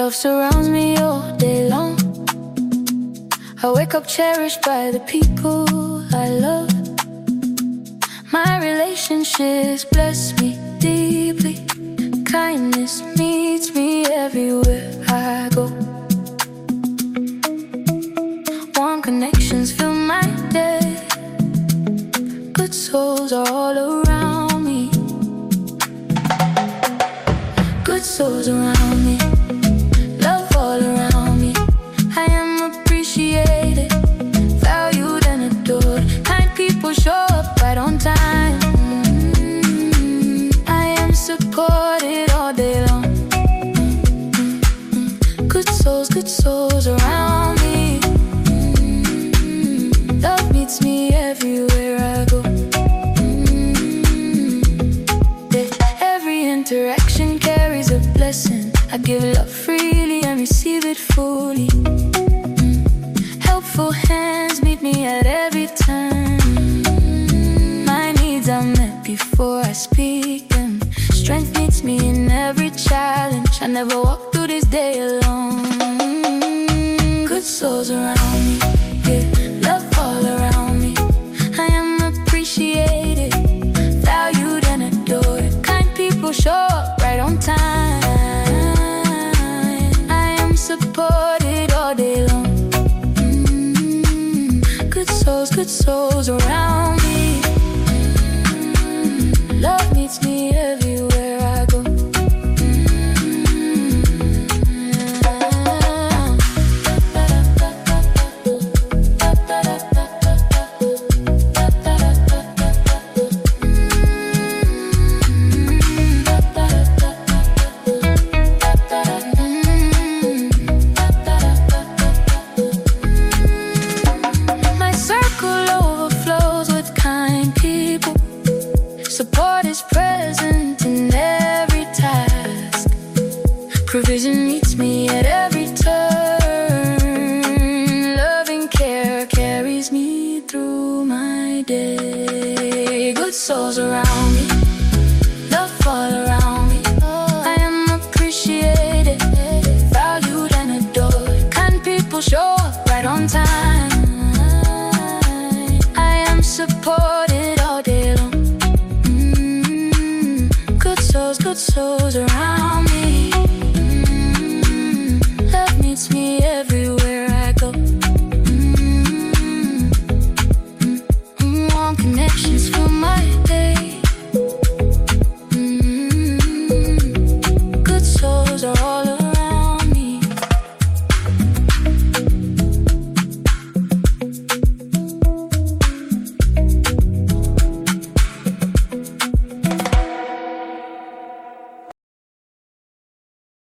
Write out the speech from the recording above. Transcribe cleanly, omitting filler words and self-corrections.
Love surrounds me all day long. I wake up cherished by the people I love. My relationships bless me deeply. Kindness meets me everywhere I go. Warm connections fill my day. Good souls are all around me. Good souls around me. Love all around me. I am appreciated, valued and adored. Kind people show up right on time. I am supported all day long. Good souls around me. Love meets me everywhere I go. Every interaction carries a blessing. I give love freely and receive it fully. Helpful hands meet me at every turn. My needs are met before I speak them. Strength meets me in every challenge. I never walk through this day alone. Good souls around me, yeah. Love all around me. I am appreciated, valued and adored. Kind people show up right on time. I am supported all day long. Good souls around me. Love meets me everywhere I go. Support is present in every task. Provision meets me at every turn. Love and care carries me through my day. Good souls around me. Love all around me. I am appreciated, valued and adored. Kind people show up right on time. I am supported all day long. Good souls around me. Love meets me everywhere I go. Warm connections fill my day. Good souls are all